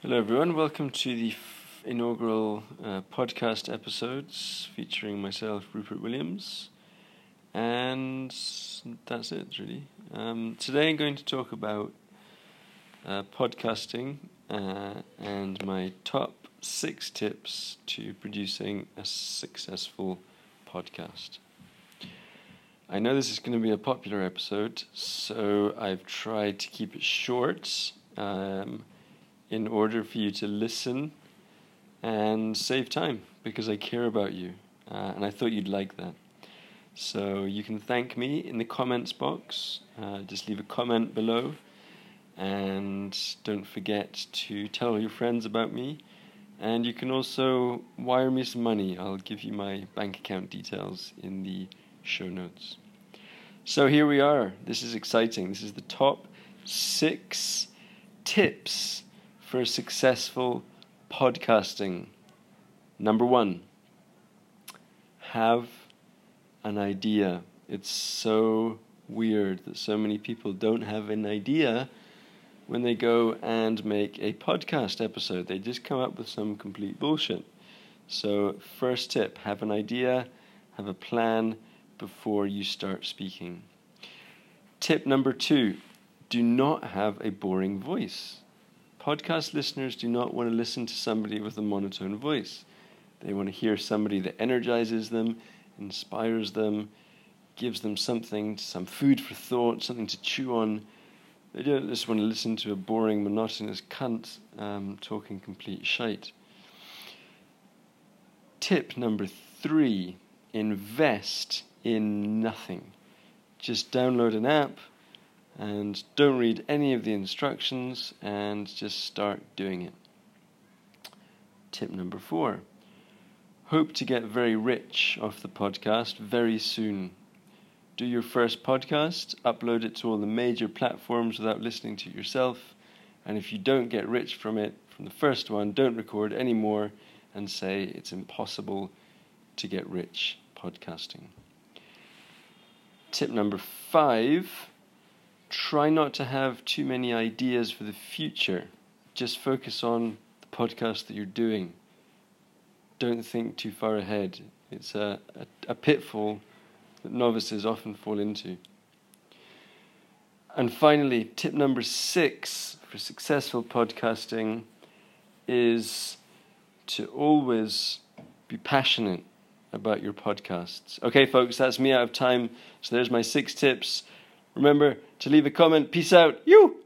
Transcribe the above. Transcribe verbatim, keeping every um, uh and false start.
Hello everyone, welcome to the f- inaugural uh, podcast episodes featuring myself, Rupert Williams, and that's it really. Um, today I'm going to talk about uh, podcasting uh, and my top six tips to producing a successful podcast. I know this is going to be a popular episode, so I've tried to keep it short. Um, in order for you to listen and save time, because I care about you, uh, and I thought you'd like that. So you can thank me in the comments box, uh, just leave a comment below, and don't forget to tell all your friends about me, and you can also wire me some money. I'll give you my bank account details in the show notes. So here we are. This is exciting. This is the top six tips for successful podcasting. Number one, have an idea. It's so weird that so many people don't have an idea when they go and make a podcast episode. They just come up with some complete bullshit. So first tip, have an idea, have a plan before you start speaking. Tip number two, do not have a boring voice. Podcast listeners do not want to listen to somebody with a monotone voice. They want to hear somebody that energizes them, inspires them, gives them something, some food for thought, something to chew on. They don't just want to listen to a boring, monotonous cunt um, talking complete shite. Tip number three, invest in nothing. Just download an app, and don't read any of the instructions and just start doing it. Tip number four. Hope to get very rich off the podcast very soon. Do your first podcast, upload it to all the major platforms without listening to it yourself, and if you don't get rich from it, from the first one, don't record any more and say it's impossible to get rich podcasting. Tip number five. Try not to have too many ideas for the future. Just focus on the podcast that you're doing. Don't think too far ahead. It's a, a, a pitfall that novices often fall into. And finally, tip number six for successful podcasting is to always be passionate about your podcasts. Okay, folks, that's me out of time. So there's my six tips. Remember to leave a comment. Peace out. You!